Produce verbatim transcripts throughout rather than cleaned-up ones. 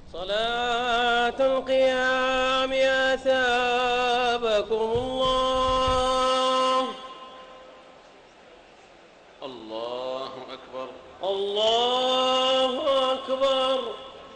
صلاة القيام أثابكم الله. الله أكبر. الله أكبر.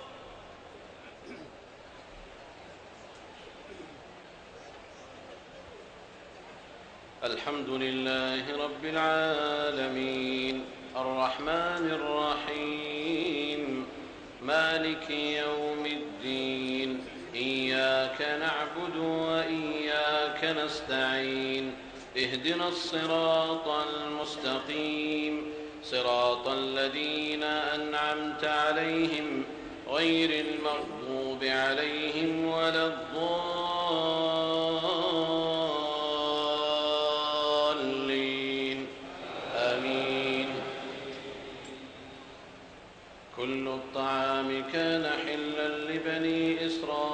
الحمد لله رب العالمين الرحمن الرحيم مالك يوم الدين إياك نعبد وإياك نستعين اهدنا الصراط المستقيم صراط الذين أنعمت عليهم غير المغضوب عليهم ولا الضالين آمين. كل الطعام كان حلا لبني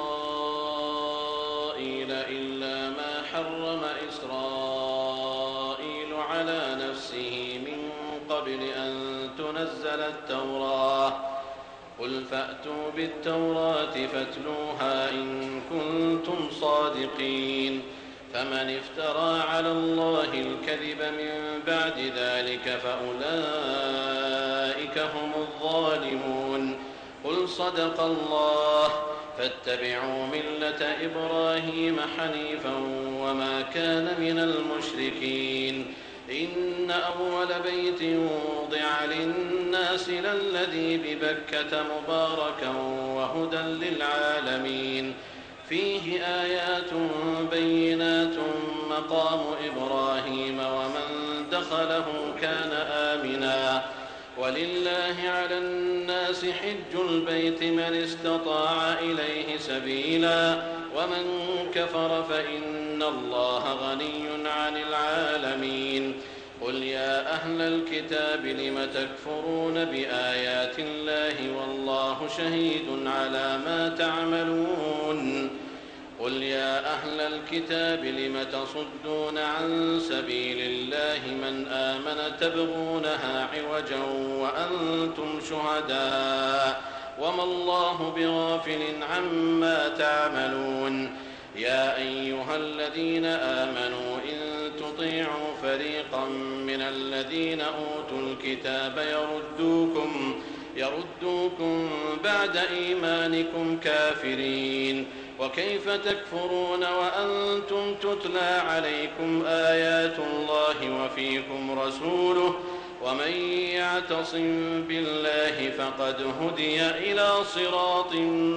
إسرائيل إلا ما حرم إسرائيل على نفسه من قبل أن تنزل التوراة قل فأتوا بالتوراة فاتلوها إن كنتم صادقين فمن افترى على الله الكذب من بعد ذلك فأولئك هم الظالمون. قل صدق الله فاتبعوا ملة إبراهيم حنيفا وما كان من المشركين إن أول بيت وضع للناس للذي ببكة مباركا وهدى للعالمين فيه آيات بينات مقام إبراهيم ومن دخله كان آمنا ولله على الناس حج البيت من استطاع إليه سبيلا ومن كفر فإن الله غني عن العالمين. قل يا أهل الكتاب لم تكفرون بآيات الله والله شهيد على ما تعملون. قل يا أهل الكتاب لم تصدون عن سبيل الله من آمن تبغونها عوجا وأنتم شهداء وما الله بغافل عما تعملون. يا أيها الذين آمنوا إن تطيعوا فريقا من الذين أوتوا الكتاب يردوكم يردوكم بعد إيمانكم كافرين وكيف تكفرون وأنتم تتلى عليكم آيات الله وفيكم رسوله ومن يعتصم بالله فقد هدي إلى صراط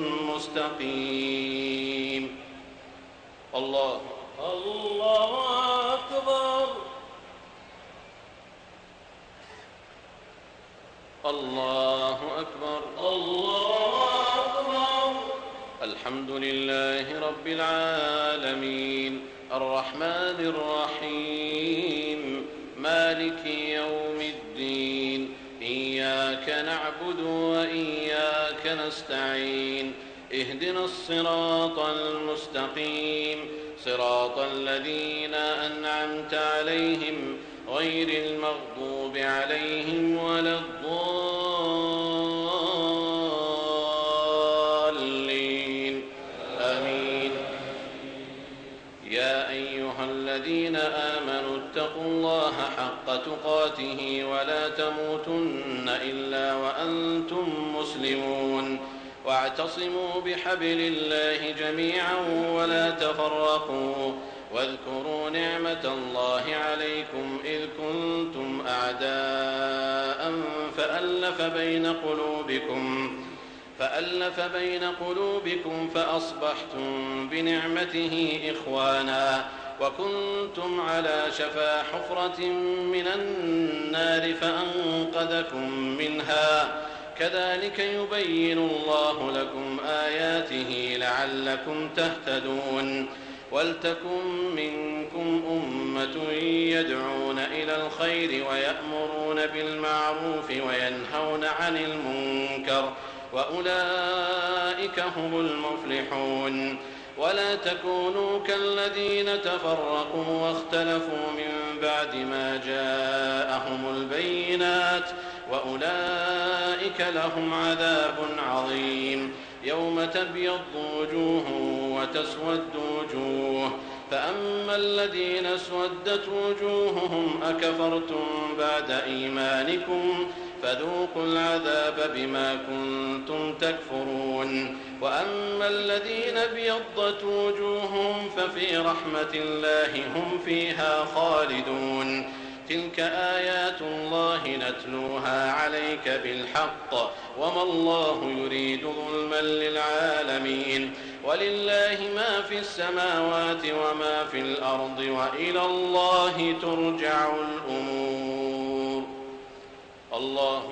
مستقيم. الله الله أكبر. الله أكبر. الله أكبر. الحمد لله رب العالمين الرحمن الرحيم مالك يوم الدين إياك نعبد وإياك نستعين اهدنا الصراط المستقيم صراط الذين أنعمت عليهم غير المغضوب عليهم ولا الضالين آمين. يا أيها الذين آمنوا اتقوا الله حق تقاته ولا تموتن إلا وأنتم مسلمون واعتصموا بحبل الله جميعا ولا تفرقوا واذكروا نعمة الله عليكم إذ كنتم أعداء فألف بين قلوبكم فألف بين قلوبكم فأصبحتم بنعمته إخوانا وكنتم على شفا حفرة من النار فأنقذكم منها كذلك يبين الله لكم آياته لعلكم تهتدون. ولتكن منكم أمة يدعون إلى الخير ويأمرون بالمعروف وينهون عن المنكر وأولئك هم المفلحون. ولا تكونوا كالذين تفرقوا واختلفوا من بعد ما جاءهم البينات وأولئك لهم عذاب عظيم. يوم تبيض وجوه وتسود وجوه، فأما الذين اسودت وجوههم أكفرتم بعد إيمانكم فذوقوا العذاب بما كنتم تكفرون. وأما الذين ابيضت وجوههم ففي رحمة الله هم فيها خالدون. تلك آيات الله نتلوها عليك بالحق وما الله يريد ظلما للعالمين. ولله ما في السماوات وما في الأرض وإلى الله ترجع الأمور. الله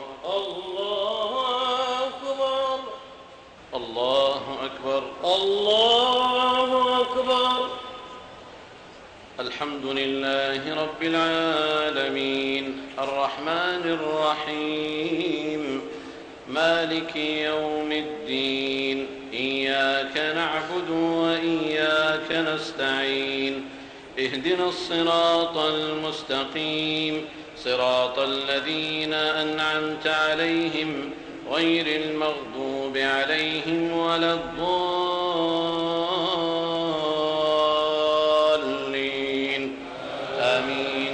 الله أكبر الله أكبر الله أكبر. الحمد لله رب العالمين الرحمن الرحيم مالك يوم الدين إياك نعبد وإياك نستعين اهدنا الصراط المستقيم صراط الذين أنعمت عليهم غير المغضوب عليهم ولا الضالين آمين.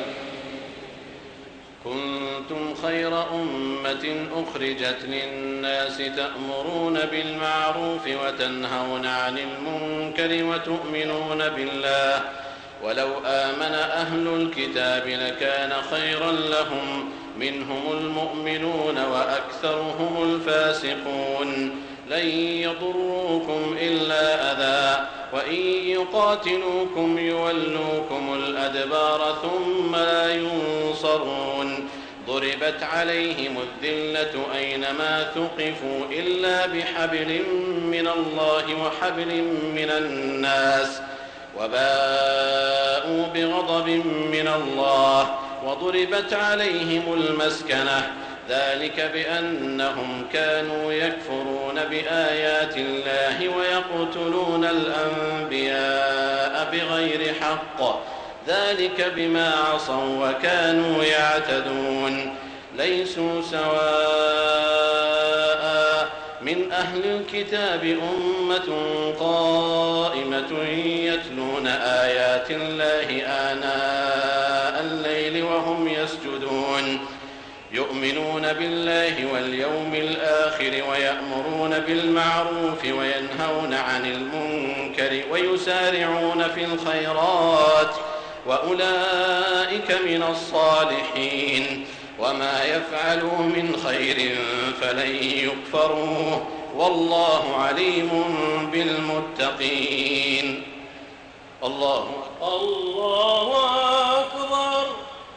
كنتم خير أمة أخرجت للناس تأمرون بالمعروف وتنهون عن المنكر وتؤمنون بالله ولو آمن أهل الكتاب لكان خيرا لهم منهم المؤمنون وأكثرهم الفاسقون. لن يضروكم إلا أذى وإن يقاتلوكم يولوكم الأدبار ثم لا ينصرون. ضربت عليهم الذلة أينما ثقفوا إلا بحبل من الله وحبل من الناس وباءوا بغضب من الله وضربت عليهم المسكنة ذلك بأنهم كانوا يكفرون بآيات الله ويقتلون الأنبياء بغير حق ذلك بما عصوا وكانوا يعتدون. ليسوا سواء من أهل الكتاب أمة قائمة يتلون آيات الله آناء الليل وهم يسجدون يؤمنون بالله واليوم الآخر ويأمرون بالمعروف وينهون عن المنكر ويسارعون في الخيرات وأولئك من الصالحين. وما يفعلوا من خير فلن يكفروه والله عليم بالمتقين. الله الله أكبر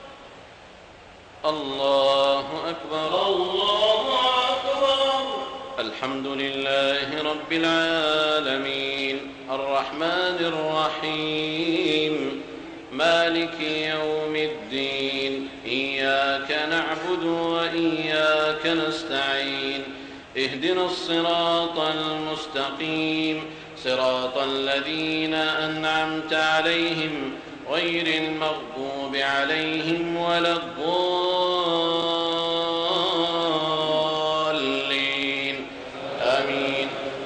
الله أكبر الله أكبر. الحمد لله رب العالمين الرحمن الرحيم مالك يوم الدين إياك نعبد وإياك نستعين اهدنا الصراط المستقيم صراط الذين أنعمت عليهم غير المغضوب عليهم ولا الضالين آمين.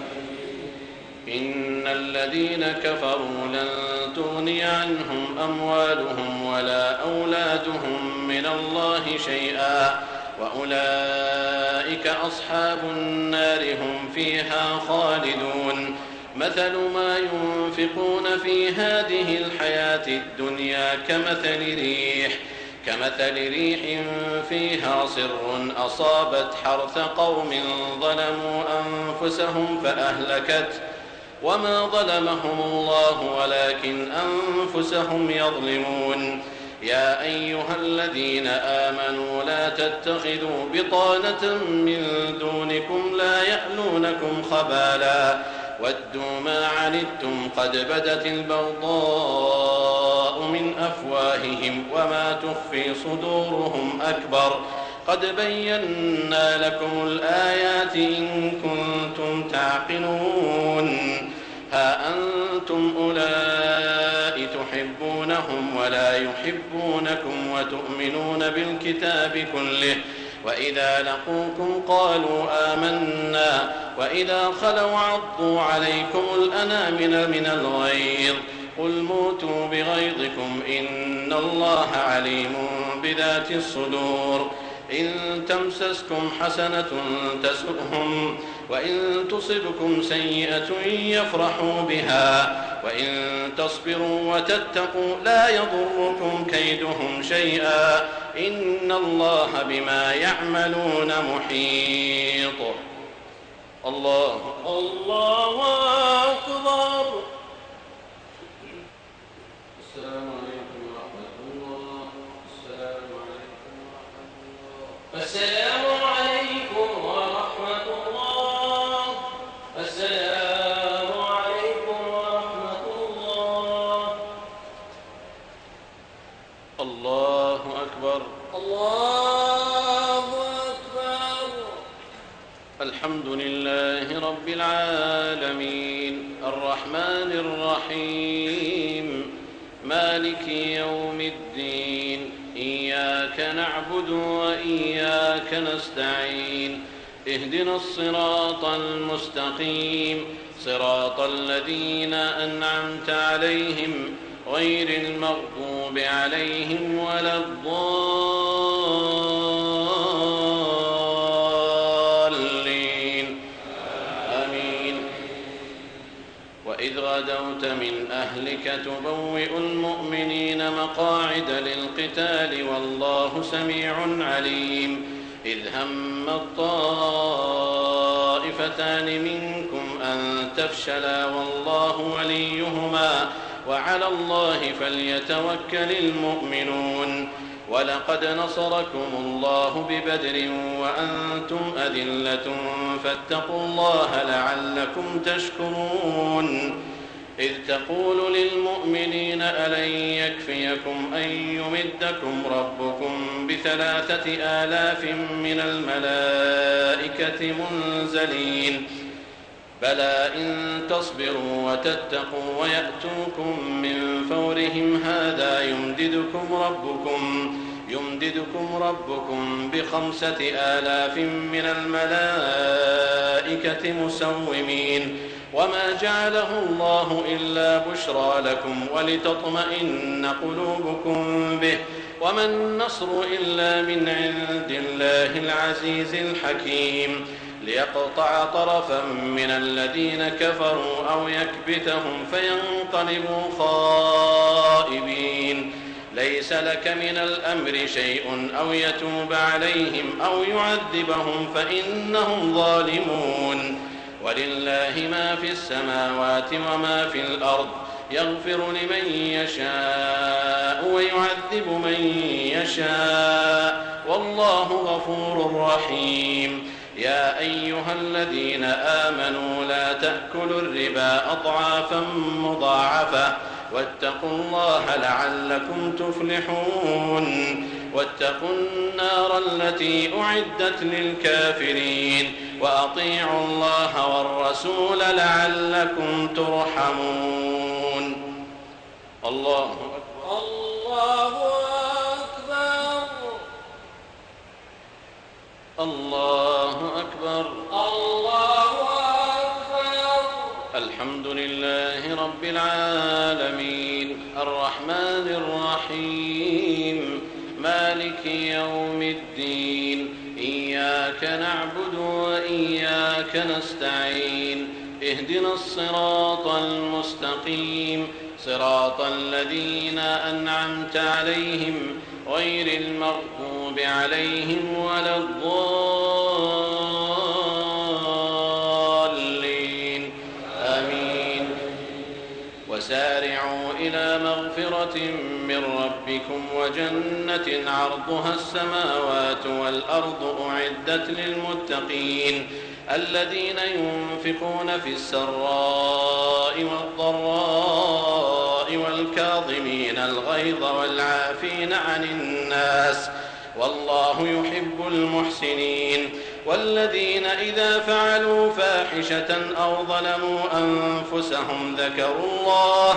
إن الذين كفروا لن تغني عنهم أموالهم ولا أولادهم من الله شيئا وأولئك أصحاب النار هم فيها خالدون. مثل ما ينفقون في هذه الحياة الدنيا كمثل ريح كمثل ريح فيها صر أصابت حرث قوم ظلموا أنفسهم فأهلكت وما ظلمهم الله ولكن أنفسهم يظلمون. يا أيها الذين آمنوا لا تتخذوا بطانة من دونكم لا يألونكم خبالا ودوا ما عنتم قد بدت البغضاء من أفواههم وما تخفي صدورهم أكبر قد بينا لكم الآيات إن كنتم تعقلون. ها أنتم أولئك تحبونهم ولا يحبونكم وتؤمنون بالكتاب كله وإذا لقوكم قالوا آمنا وإذا خلوا عضوا عليكم الأنامل من الغيظ قل موتوا بغيظكم إن الله عليم بذات الصدور إن تمسسكم حسنة تسؤهم وإن تصبكم سيئة يفرحوا بها وإن تصبروا وتتقوا لا يضركم كيدهم شيئا إن الله بما يعملون محيط. الله الله أكبر. السلام عليكم ورحمة الله. السلام عليكم ورحمة الله. السلام عليكم ورحمة الله. السلام عليكم ورحمة الله. الله أكبر. الله أكبر. الحمد لله رب العالمين الرحمن الرحيم مالك يوم الدين إياك نعبد وإياك نستعين اهدنا الصراط المستقيم صراط الذين أنعمت عليهم غير المغضوب عليهم ولا الضالين آمين. وإذ غدوت من أهلك تبوئ المؤمنين مقاعد للقتال والله سميع عليم إذ هم الطائفتان منكم أن تفشلا والله وليهما وعلى الله فليتوكل المؤمنون ولقد نصركم الله ببدر وأنتم أذلة فاتقوا الله لعلكم تشكرون إذ تقول للمؤمنين ألن يكفيكم أن يمدكم ربكم بثلاثة آلاف من الملائكة منزلين بلى إن تصبروا وتتقوا ويأتوكم من فورهم هذا يمددكم ربكم يمددكم ربكم بخمسة آلاف من الملائكة مسومين وما جعله الله إلا بشرى لكم ولتطمئن قلوبكم به وما النصر إلا من عند الله العزيز الحكيم ليقطع طرفا من الذين كفروا أو يكبتهم فينقلبوا خائبين ليس لك من الأمر شيء أو يتوب عليهم أو يعذبهم فإنهم ظالمون ولله ما في السماوات وما في الأرض يغفر لمن يشاء ويعذب من يشاء والله غفور رحيم يا أيها الذين آمنوا لا تأكلوا الربا أضعافا مضاعفة واتقوا الله لعلكم تفلحون واتقوا النار التي أعدت للكافرين وأطيعوا الله والرسول لعلكم ترحمون. الله أكبر. الله أكبر. الله أكبر. الله أكبر. الحمد لله رب العالمين الرحمن الرحيم مالك يوم الدين إياك نعبد وإياك نستعين اهدنا الصراط المستقيم صراط الذين أنعمت عليهم غير المغضوب عليهم ولا الضالين آمين. وسارعوا إلى مغفرة من ربكم وجنة عرضها السماوات والأرض أعدت للمتقين الذين ينفقون في السراء والضراء والكاظمين الغيظ والعافين عن الناس والله يحب المحسنين والذين إذا فعلوا فاحشة أو ظلموا أنفسهم ذكروا الله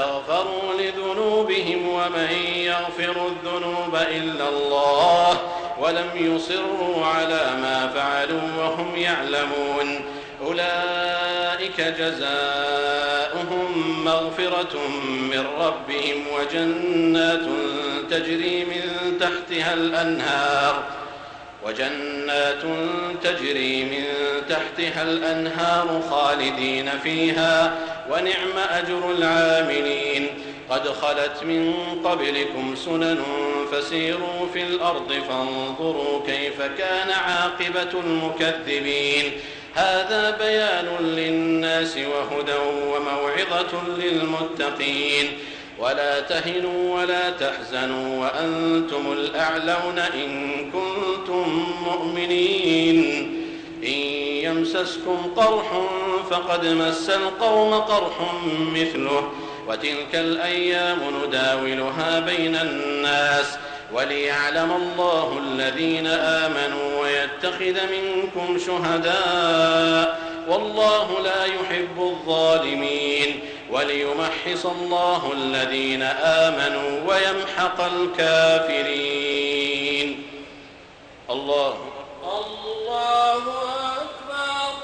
فاستغفروا لذنوبهم ومن يغفر الذنوب إلا الله ولم يصروا على ما فعلوا وهم يعلمون أولئك جزاؤهم مغفرة من ربهم وجنات تجري من تحتها الأنهار وجنات تجري من تحتها الأنهار خالدين فيها ونعم أجر العاملين قد خلت من قبلكم سنن فسيروا في الأرض فانظروا كيف كان عاقبة المكذبين هذا بيان للناس وهدى وموعظة للمتقين ولا تهنوا ولا تحزنوا وأنتم الأعلون إن كنتم مؤمنين إن يمسسكم قرح فقد مس القوم قرح مثله وتلك الأيام نداولها بين الناس وليعلم الله الذين آمنوا ويتخذ منكم شهداء والله لا يحب الظالمين وليمحص الله الذين آمنوا ويمحق الكافرين. الله الله أكبر.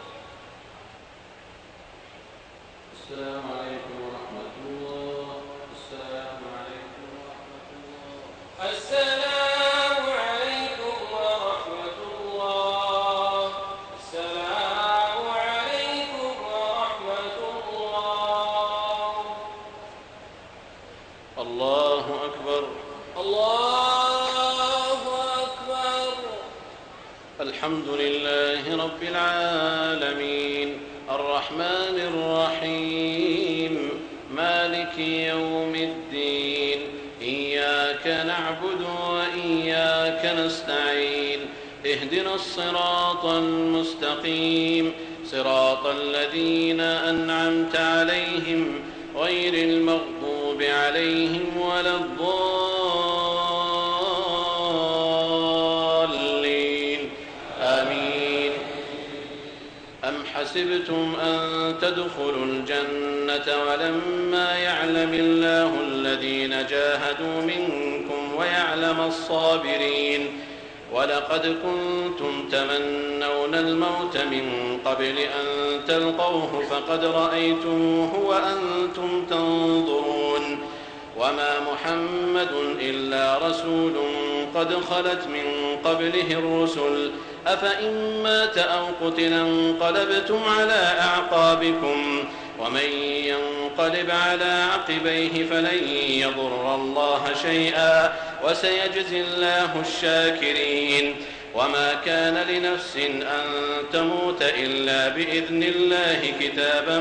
السلام عليكم ورحمة الله. السلام عليكم ورحمة الله. السلام عليكم ورحمة الله. السلام عليكم ورحمة الله. الله أكبر. الله أكبر. الحمد لله رب العالمين الرحمن الرحيم مالك يوم الدين إياك نعبد وإياك نستعين اهدنا الصراط المستقيم صراط الذين أنعمت عليهم غير المغضوب عليهم ولا الضالين آمين. أم حسبتم أن تدخلوا الجنة ولما يعلم الله الذين جاهدوا منكم ويعلم الصابرين ولقد كنتم تمنون الموت من قبل أن تلقوه فقد رأيتموه وأنتم تنظرون وما محمد إلا رسول قد خلت من قبله الرسل أفإن مات أو قتل انقلبتم على أعقابكم ومن ينقلب على عقبيه فلن يضر الله شيئا وسيجزي الله الشاكرين. وما كان لنفس أن تموت إلا بإذن الله كتابا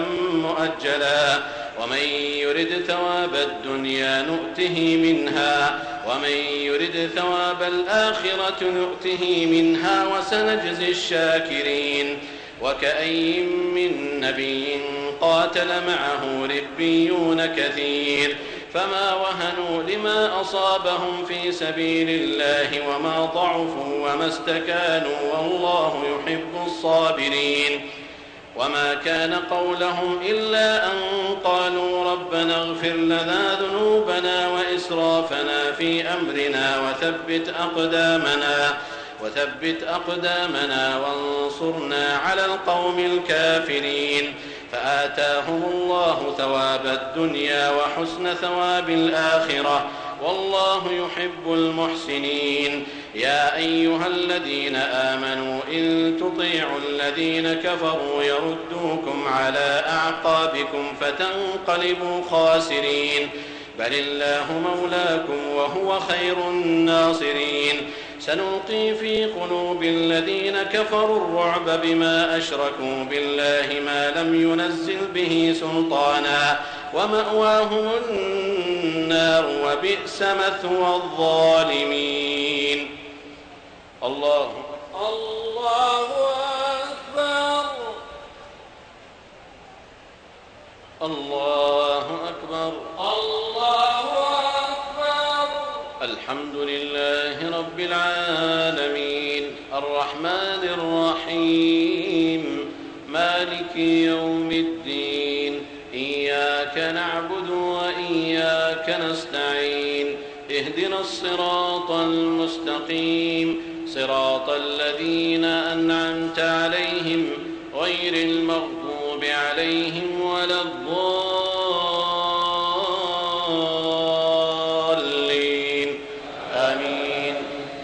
مؤجلا ومن يرد ثواب الدنيا نؤته منها ومن يرد ثواب الآخرة نؤته منها وسنجزي الشاكرين. وكأي من نبي قاتل معه ربيون كثير فما وهنوا لما أصابهم في سبيل الله وما ضعفوا وما استكانوا والله يحب الصابرين. وما كان قولهم إلا أن قالوا ربنا اغفر لنا ذنوبنا وإسرافنا في أمرنا وثبت أقدامنا وثبت أقدامنا وانصرنا على القوم الكافرين. فآتاهم الله ثواب الدنيا وحسن ثواب الآخرة والله يحب المحسنين. يا أيها الذين آمنوا إن تطيعوا الذين كفروا يردوكم على أعقابكم فتنقلبوا خاسرين بل الله مولاكم وهو خير الناصرين. سنلقي في قلوب الذين كفروا الرعب بما أشركوا بالله ما لم ينزل به سلطانا ومأواهم النار وبئس مثوى الظالمين. الله الله أكبر. الله أكبر. الله أكبر. الحمد لله رب العالمين الرحمن الرحيم مالك يوم الدين إياك نعبد وإياك نستعين اهدنا الصراط المستقيم صراط الذين أنعمت عليهم غير المغضوب عليهم ولا الضالين آمين.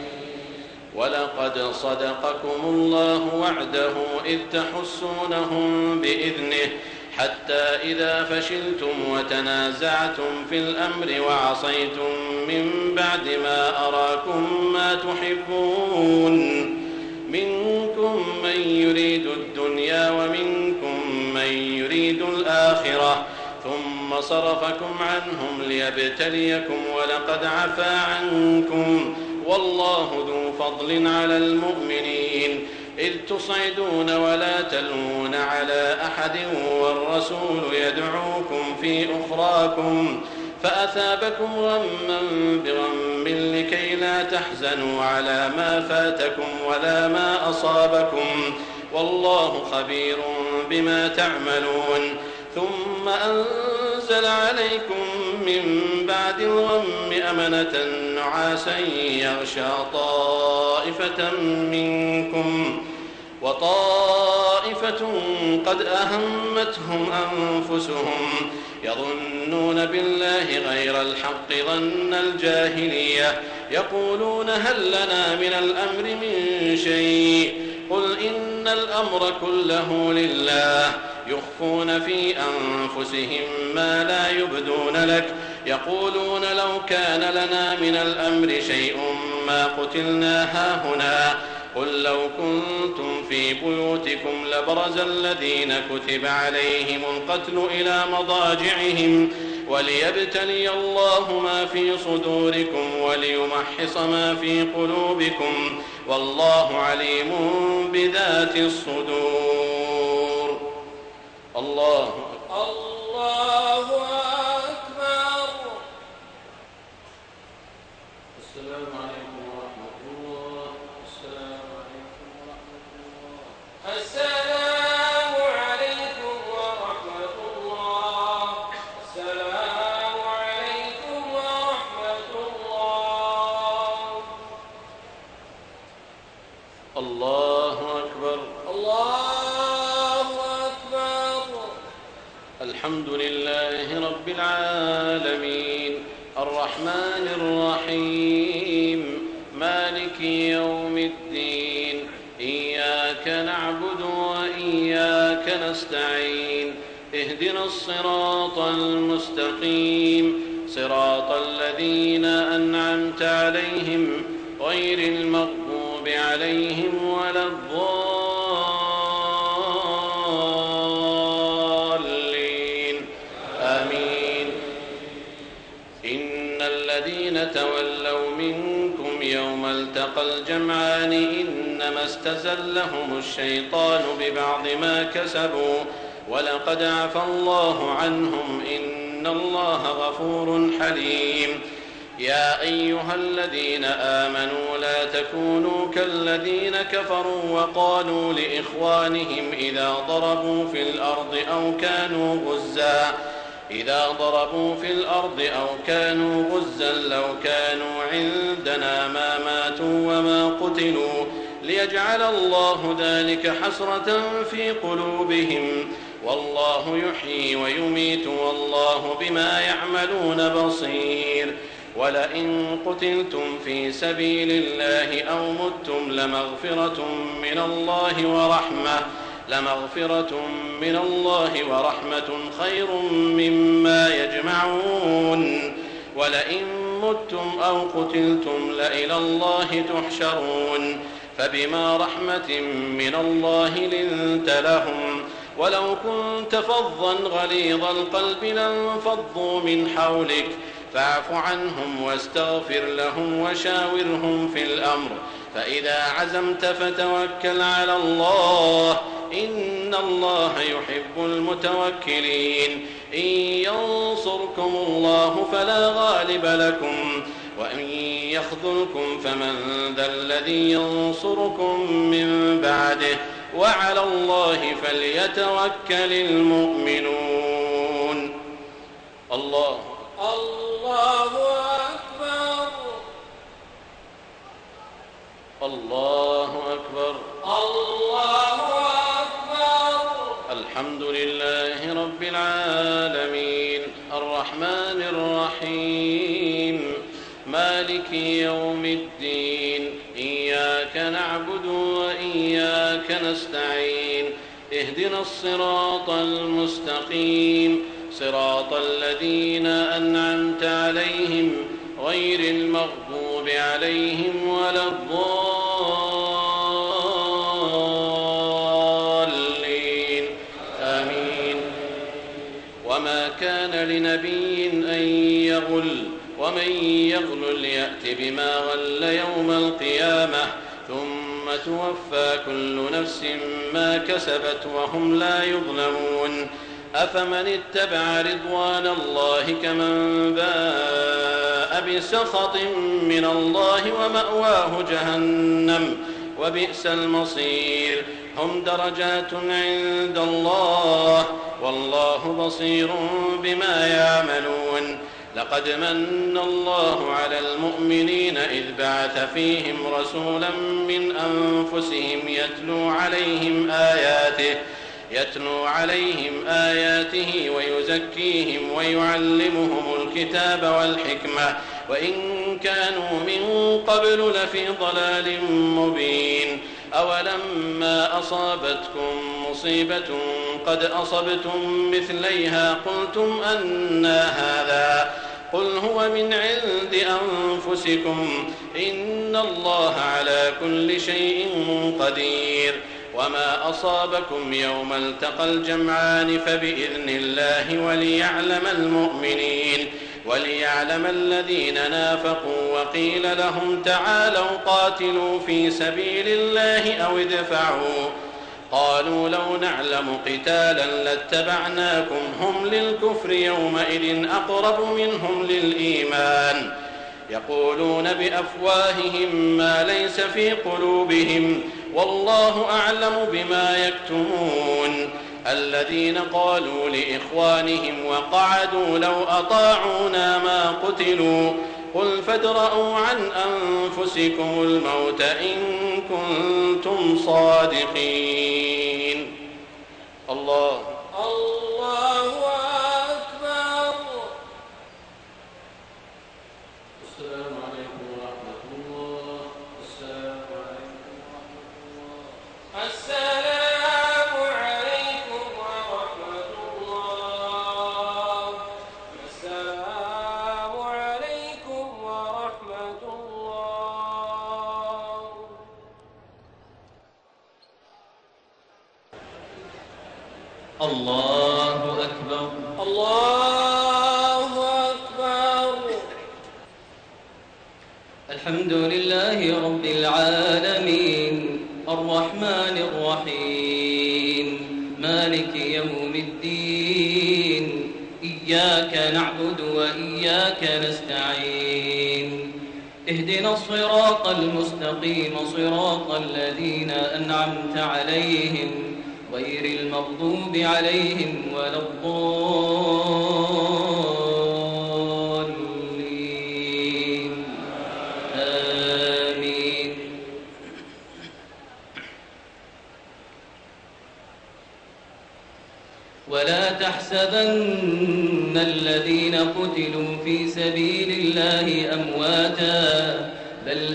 ولقد صدقكم الله وعده إذ تحسونهم بإذنه حتى إذا فشلتم وتنازعتم في الأمر وعصيتم من بعد ما أراكم ما تحبون منكم من يريد الدنيا ومنكم من يريد الآخرة ثم صرفكم عنهم ليبتليكم ولقد عفا عنكم والله ذو فضل على المؤمنين إذ تصعدون ولا تلوون على أحد والرسول يدعوكم في أخراكم فأثابكم غما بغم لكي لا تحزنوا على ما فاتكم ولا ما أصابكم والله خبير بما تعملون ثم أنزل عليكم من بعد الغم أمنة نعاسا يغشى طائفة منكم وطائفة قد أهمتهم أنفسهم يظنون بالله غير الحق ظن الجاهلية يقولون هل لنا من الأمر من شيء قل إن الأمر كله لله يخفون في أنفسهم ما لا يبدون لك يقولون لو كان لنا من الأمر شيء ما قتلنا هاهنا قل لو كنتم في بيوتكم لبرز الذين كتب عليهم القتل إلى مضاجعهم وليبتلي الله ما في صدوركم وليمحص ما في قلوبكم والله عليم بذات الصدور. الله الله أكبر. السلام عليكم ورحمة الله. السلام عليكم ورحمة الله. السلام عليكم ورحمة الله. السلام عليكم ورحمة الله. الله أكبر. الله أكبر. الحمد لله رب العالمين الرحمن الرحيم مالك يوم الدين إياك نعبد وإياك نستعين اهدنا الصراط المستقيم صراط الذين أنعمت عليهم غير المغضوب عليهم ولا الضالين آمين. إن الذين تولوا منكم يوم التقى الجمعان إنما استزلهم الشيطان ببعض ما كسبوا ولقد عفا الله عنهم إن الله غفور حليم. يا أيها الذين آمنوا لا تكونوا كالذين كفروا وقالوا لإخوانهم إذا ضربوا في الأرض أو كانوا غزا إذا ضربوا في الأرض أو كانوا غزا لو كانوا عندنا ما ماتوا وما قتلوا ليجعل الله ذلك حسرة في قلوبهم والله يحيي ويميت والله بما يعملون بصير. ولئن قتلتم في سبيل الله أو متم لمغفرة من الله ورحمة لمغفرة من الله ورحمة خير مما يجمعون. ولئن متم أو قتلتم لإلى الله تحشرون. فبما رحمة من الله لنت لهم ولو كنت فظا غليظ القلب لانفضوا من حولك فاعف عنهم واستغفر لهم وشاورهم في الأمر فإذا عزمت فتوكل على الله إن الله يحب المتوكلين. إن ينصركم الله فلا غالب لكم وإن يخذلكم فمن ذا الذي ينصركم من بعده وعلى الله فليتوكل المؤمنون. الله الله أكبر. الله أكبر. الله أكبر. الحمد لله رب العالمين الرحمن الرحيم مالك يوم الدين إياك نعبد وإياك نستعين اهدنا الصراط المستقيم صراط الذين أنعمت عليهم غير المغضوب عليهم ولا الضالين آمين. وما كان لنبي أن يغل ومن يغل يأت بما غل يوم القيامة ثم توفى كل نفس ما كسبت وهم لا يظلمون. أفمن اتبع رضوان الله كمن باء بسخط من الله ومأواه جهنم وبئس المصير. هم درجات عند الله والله بصير بما يعملون. لقد من الله على المؤمنين إذ بعث فيهم رسولا من أنفسهم يتلو عليهم آياته يتلو عليهم آياته ويزكيهم ويعلمهم الكتاب والحكمة وإن كانوا من قبل لفي ضلال مبين. أولما أصابتكم مصيبة قد أصبتم مثليها قلتم أنى هذا قل هو من عند أنفسكم إن الله على كل شيء قدير. وما أصابكم يوم التقى الجمعان فبإذن الله وليعلم المؤمنين وليعلم الذين نافقوا وقيل لهم تعالوا قاتلوا في سبيل الله أو ادفعوا قالوا لو نعلم قتالا لاتبعناكم هم للكفر يومئذ أقرب منهم للإيمان يقولون بأفواههم ما ليس في قلوبهم والله أعلم بما يكتمون. الذين قالوا لإخوانهم وقعدوا لو أطاعونا ما قتلوا قل فادرءوا عن أنفسكم الموت إن كنتم صادقين. الله الله أكبر. السلام عليكم ورحمة الله. السلام عليكم ورحمة الله. السلام عليكم ورحمة الله. السلام عليكم ورحمة الله. الله أكبر. الله أكبر. الحمد لله رب العالمين الرحمن الرحيم مالك يوم الدين إياك نعبد وإياك نستعين اهدنا الصراط المستقيم صراط الذين أنعمت عليهم غير المغضوب عليهم ولا الضالين آمين. ولا تحسبن الذين قتلوا في سبيل الله أمواتا بل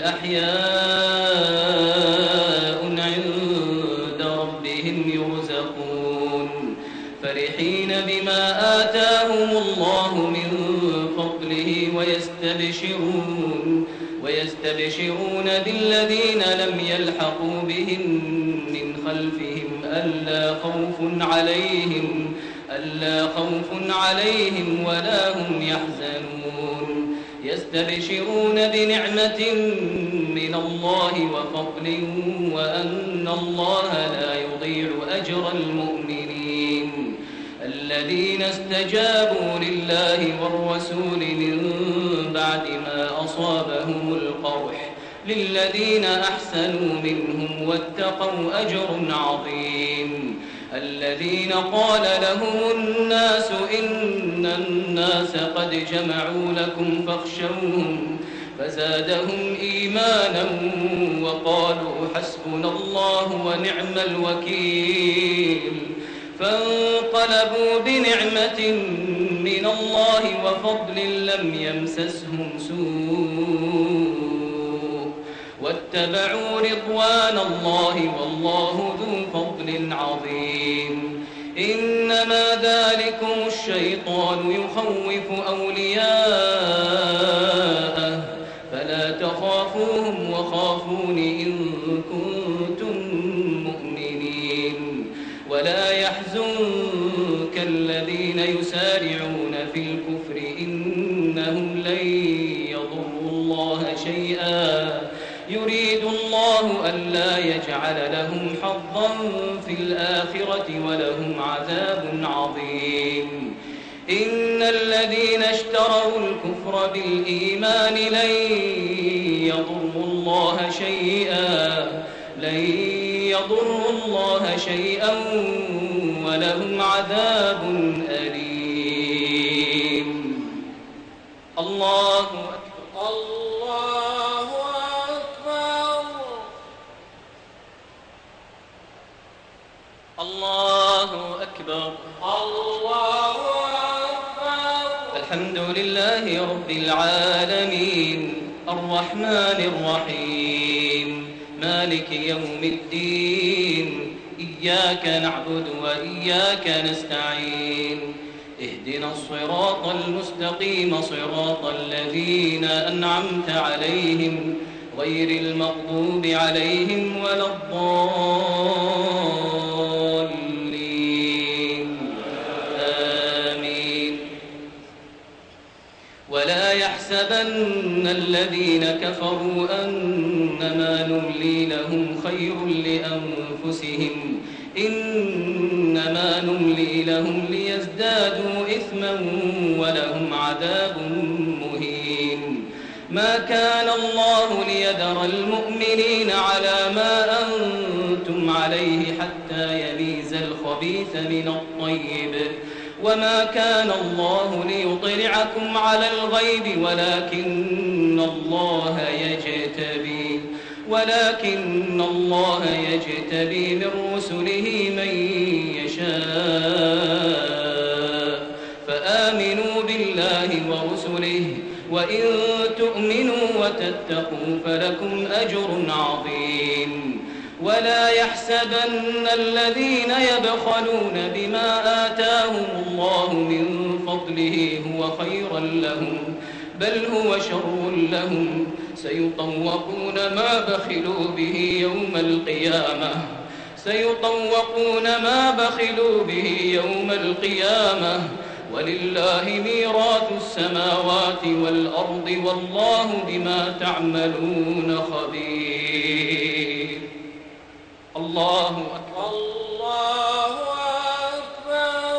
أحياء عند ربهم يرزقون فرحين بما آتاهم الله من فضله ويستبشرون ويستبشرون بالذين لم يلحقوا بهم من خلفهم ألا خوف عليهم ألا خوف عليهم ولا هم يحزنون يستبشرون بنعمة من الله وفضل وأن الله لا يضيع أجر المؤمنين الذين استجابوا لله والرسول من بعد ما أصابهم القرح للذين أحسنوا منهم واتقوا أجر عظيم الذين قال لهم الناس إن الناس قد جمعوا لكم فاخشوهم فزادهم إيمانا وقالوا حسبنا الله ونعم الوكيل فانقلبوا بنعمة من الله وفضل لم يمسسهم سوء واتبعوا رضوان الله والله ذو فضل عظيم إنما ذلكم الشيطان يخوف أولياءه فلا تخافوهم وخافون إن كنتم مؤمنين ولا يحزنك الذين يسارعون في الكفر إنهم لن يضروا الله شيئا يريد الله ألا يجعل لهم حظا في الآخرة ولهم عذاب عظيم إن الذين اشتروا الكفر بالإيمان لن يضروا الله شيئا لن يضروا الله شيئا ولهم عذاب أليم الله أكبر الله أكبر الله أكبر الله أكبر الحمد لله رب العالمين الرحمن الرحيم مالك يوم الدين إياك نعبد وإياك نستعين اهدنا الصراط المستقيم صراط الذين أنعمت عليهم غير المغضوب عليهم ولا الضالين آمين ولا يحسبن الذين كفروا أنما نملي لهم خير لأنفسهم إنما نملي لهم ليزدادوا إثما ولهم عذاب مهين ما كان الله ليذر المؤمنين على ما أنتم عليه حتى يميز الخبيث من الطيب وما كان الله ليطلعكم على الغيب ولكن الله يجتبي ولكن الله يجتبي من رسله من يشاء فآمنوا بالله ورسله وإن تؤمنوا وتتقوا فلكم أجر عظيم ولا يحسبن الذين يبخلون بما آتاهم الله من فضله هو خيرا لهم بل هو شر لهم سيطوقون ما بخلوا به يوم القيامة سيطوقون ما بخلوا به يوم القيامة ولله ميراث السماوات والأرض والله بما تعملون خبير الله أكبر الله أكبر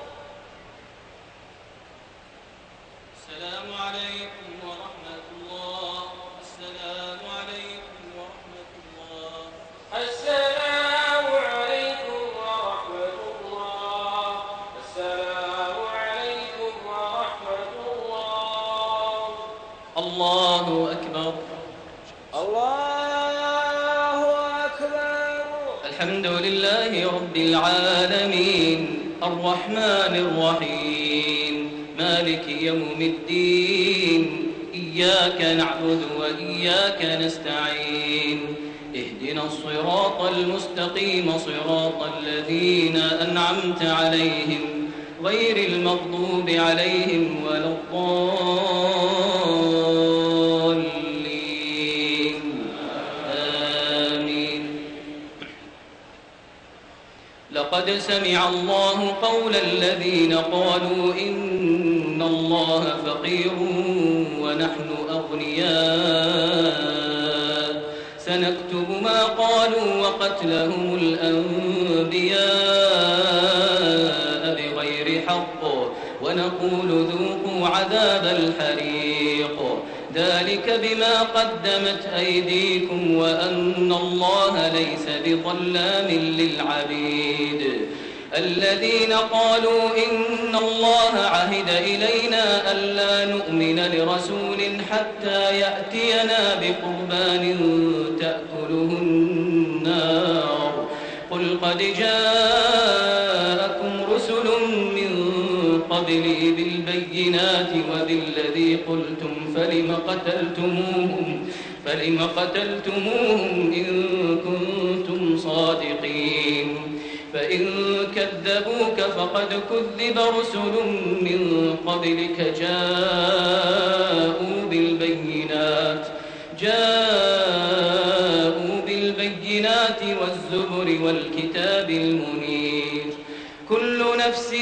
السلام عليكم ورحمة الله السلام عليكم ورحمة الله السلام عليكم ورحمة الله السلام عليكم ورحمة الله الله أكبر الله أكبر الحمد لله رب العالمين الرحمن الرحيم مالك يوم الدين إياك نعبد وإياك نستعين اهدنا الصراط المستقيم صراط الذين أنعمت عليهم غير المغضوب عليهم ولا الضالين آمين لقد سمع الله قول الذين قالوا إن الله فقير ونحن أغنياء سنكتب ما قالوا وقتلهم الأنبياء بغير حق ونقول ذوقوا عذاب الحريق ذلك بما قدمت أيديكم وأن الله ليس بظلام للعبيد الذين قالوا إن إن الله عهد إلينا ألا نؤمن لرسول حتى يأتينا بقربان تأكله النار قل قد جاءكم رسل من قبلي بالبينات وبالذي قلتم فلم قتلتموهم فلم قتلتموهم إن كنتم صادقين فإن كذبوك فقد كذب رسل من قبلك جاءوا بالبينات جاءوا بالبينات والزبر والكتاب المنير كل نفس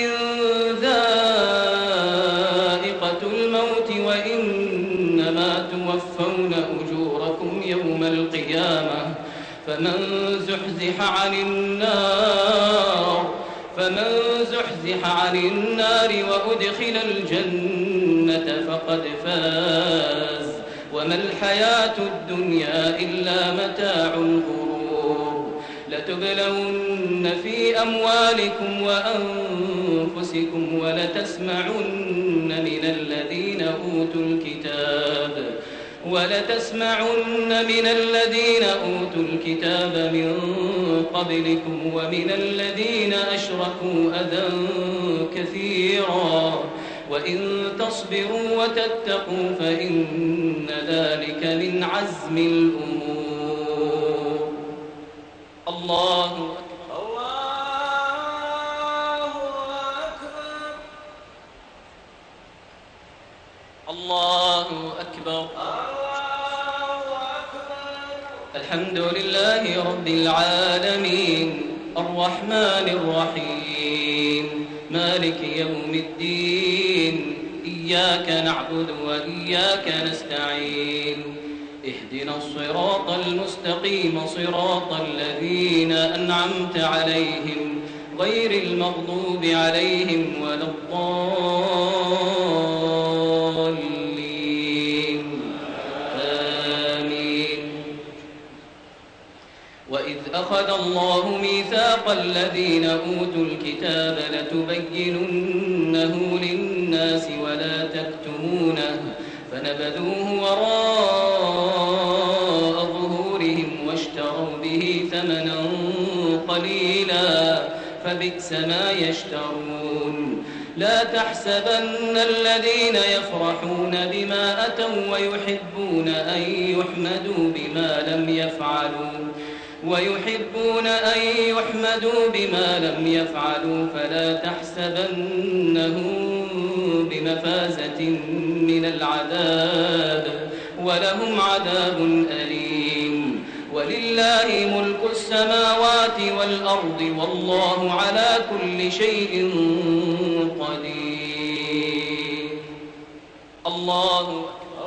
ذائقة الموت وإنما توفون أجوركم يوم القيامة فمن زحزح عن النار فمن زحزح عن النار وأدخل الجنة فقد فاز وما الحياة الدنيا إلا متاع الغرور لتبلون في أموالكم وأنفسكم ولتسمعن من الذين أوتوا الكتاب ولتسمعن من الذين أوتوا الكتاب من قبلكم ومن الذين أشركوا أذى كثيرا وإن تصبروا وتتقوا فإن ذلك من عزم الأمور. الله الله أكبر. الحمد لله رب العالمين الرحمن الرحيم مالك يوم الدين إياك نعبد وإياك نستعين اهدنا الصراط المستقيم صراط الذين أنعمت عليهم غير المغضوب عليهم ولا الضالين آمين. وإذ أخذ الله ميثاق الذين أوتوا الكتاب لتبيننه للناس ولا تكتمونه فنبذوه وراء ظهورهم واشتروا به ثمنا قليلا فبئس ما يشترون. لا تحسبن الذين يفرحون بما أتوا ويحبون أن يحمدوا بما لم يفعلوا ويحبون أن يحمدوا بما لم يفعلوا فلا تحسبنهم بمفازة من العذاب ولهم عذاب أليم. ولله ملك السماوات والأرض والله على كل شيء قدير. الله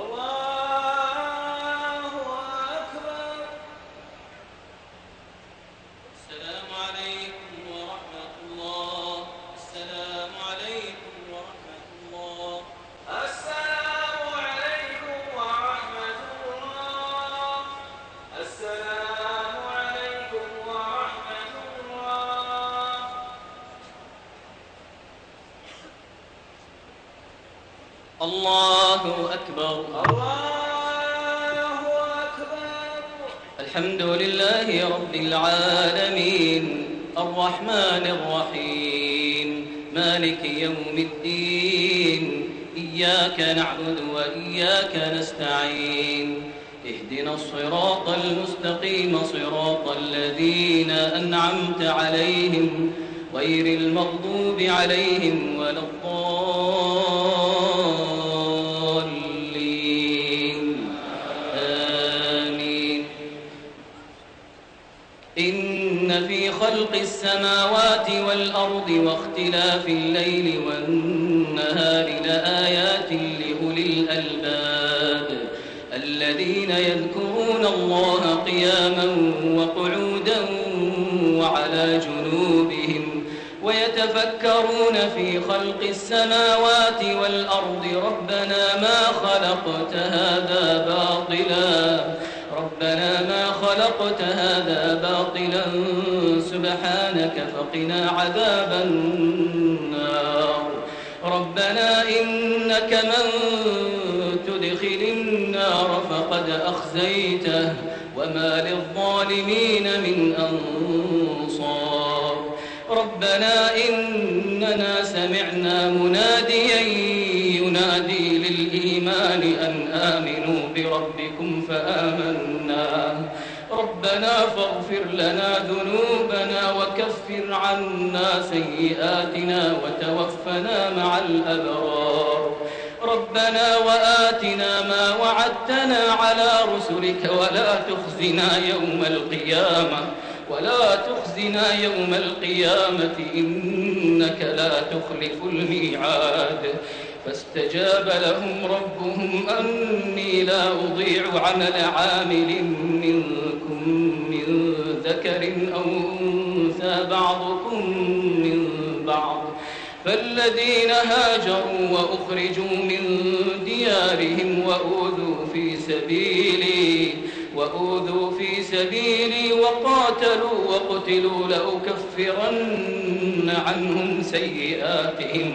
الله أكبر. الله أكبر. الحمد لله رب العالمين الرحمن الرحيم مالك يوم الدين إياك نعبد وإياك نستعين اهدنا الصراط المستقيم صراط الذين أنعمت عليهم غير المغضوب عليهم ولا الضالين آمين. إن في خلق السماوات والأرض واختلاف الليل والنهار لآيات لأولي الألباب الذين يذكرون الله قياما وقعودا وعلى جنوبهم ويتفكرون في خلق السماوات والأرض ربنا ما خلقت هذا باطلا ربنا ما خلقت هذا باطلا سبحانك فقنا عذاب النار. إنك من تدخل النار فقد أخزيته وما للظالمين من أنصار ربنا إننا سمعنا مناديا ينادي للإيمان أن آمنوا بربكم فآمنا ربنا فاغفر لنا ذنوبنا وكفر عنا سيئاتنا وتوفنا مع الأبرار ربنا وآتنا ما وعدتنا على رسلك ولا تخزنا يوم القيامة ولا تخزنا يوم القيامة إنك لا تخلف الميعاد فاستجاب لهم ربهم أني لا أضيع عمل عامل منكم من ذكر أو أنثى بعضكم من بعض فالذين هاجروا وأخرجوا من ديارهم وأوذوا في سبيلي وأوذوا في سبيلي وقاتلوا وقتلوا لأكفرن عنهم سيئاتهم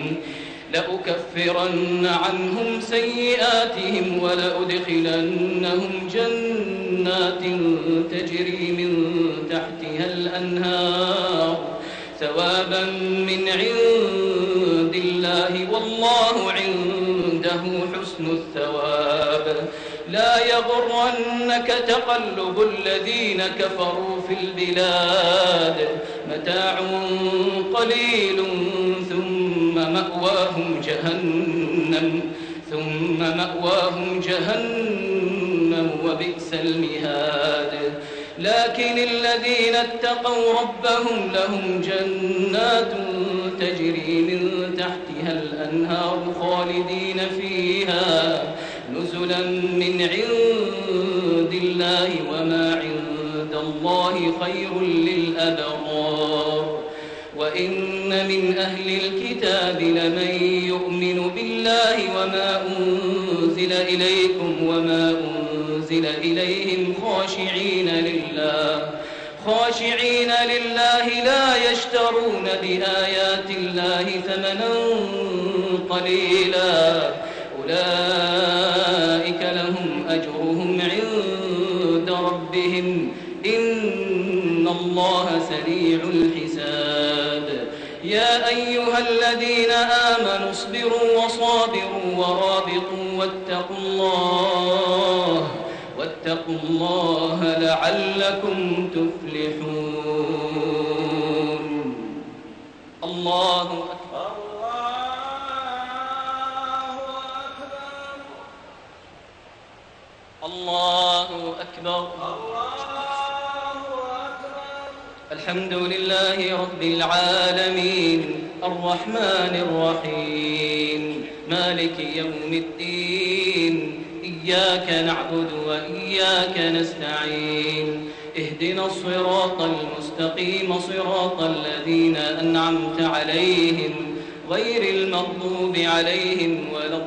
لأكفرن عنهم سيئاتهم ولأدخلنهم جنات تجري من تحتها الأنهار ثوابا من عند الله والله عنده حسن الثواب لا يغرنك تقلب الذين كفروا في البلاد متاع قليل ثم مأواهم جهنم ثم مأواهم جهنم وبئس المهاد لكن الذين اتقوا ربهم لهم جنات تجري من تحتها الأنهار خالدين فيها نزلا من عند الله وما عند الله خير للأبرار وإن من أهل الكتاب لمن يؤمن بالله وما أنزل إليكم وما أنزل إليهم خاشعين لله خاشعين لله لا يشترون بآيات الله ثمنا قليلا أولئك لهم أجرهم عند ربهم إن الله سريع الحساب يا أيها الذين آمنوا اصبروا وصابروا ورابطوا واتقوا الله واتقوا الله لعلكم تفلحون الله أكبر الله أكبر الحمد لله رب العالمين الرحمن الرحيم مالك يوم الدين إياك نعبد وإياك نستعين اهدنا الصراط المستقيم صراط الذين أنعمت عليهم غير المغضوب عليهم ولا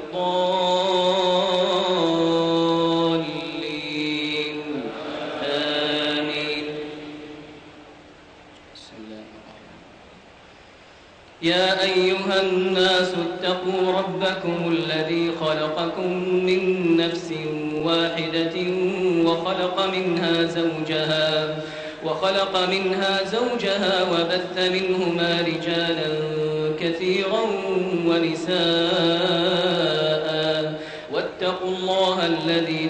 الضالين آمين بسم الله الرحمن الرحيم يا أيها الناس اتقوا ربكم الذي خلقكم من نفس واحدة وخلق منها زوجها وخلق منها زوجها وبث منهما رجالا كثيرا ونساء واتقوا الله الذي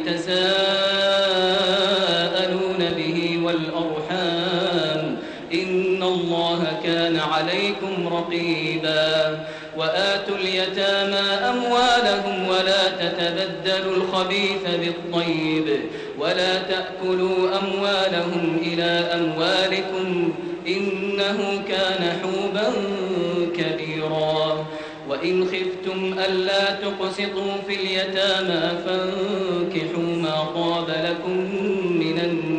تساءلون به والأرحام إن الله كان عليكم رقيبا وآتوا اليتامى أموالهم ولا تتبدلوا الخبيث بالطيب ولا تأكلوا أموالهم إلى أموالكم إنه كان حوبا كبيرا وإن خفتم ألا تقسطوا في اليتامى فانكحوا ما طاب لكم من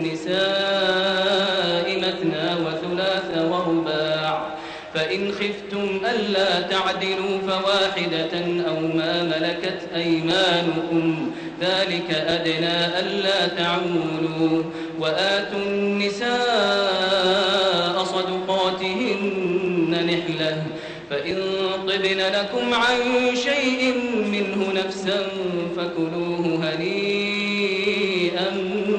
النساء مثنى وثلاث ورباع فإن خفتم ألا تعدلوا فواحدة أو ما ملكت أيمانكم ذلك أدنى ألا تعولوا وآتوا النساء صدقاتهن نحلة فإن طبن لكم عن شيء منه نفسا فكلوه هنيئا